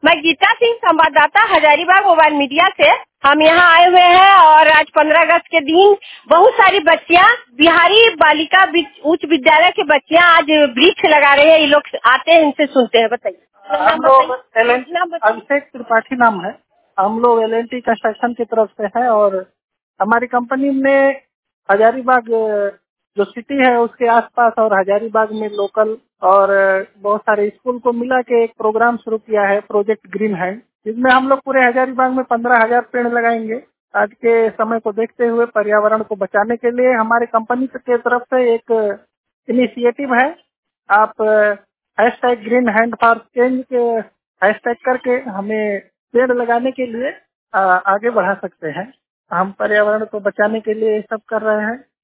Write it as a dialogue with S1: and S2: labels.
S1: मैं गीता सिंह, संवाददाता, Hazaribagh mobile media से। हम यहाँ आए हुए हैं और आज 15 अगस्त के दिन बहुत सारी बच्चियाँ बिहारी बालिका उच्च विद्यालय के बच्चियाँ आज वृक्ष लगा रहे हैं। ये लोग आते हैं, इनसे सुनते हैं। बताइए।
S2: हम लोग अभिषेक त्रिपाठी नाम है। हम लोग LNT कंस्ट्रक्शन की तरफ से है और हमारी कंपनी ने हजारीबाग जो सिटी है उसके आसपास और हजारीबाग में लोकल और बहुत सारे स्कूल को मिला के एक प्रोग्राम शुरू किया है, प्रोजेक्ट ग्रीन हैंड, जिसमें हम लोग पूरे हजारीबाग में 15,000 पेड़ लगाएंगे। आज के समय को देखते हुए पर्यावरण को बचाने के लिए हमारे कंपनी के तरफ से एक इनिशिएटिव है। आप hashtag green hand for change के हैशटैग करके हमें पेड़ लगाने के लिए आगे बढ़ा सकते हैं। हम पर्यावरण को बचाने के लिए ये सब कर रहे हैं।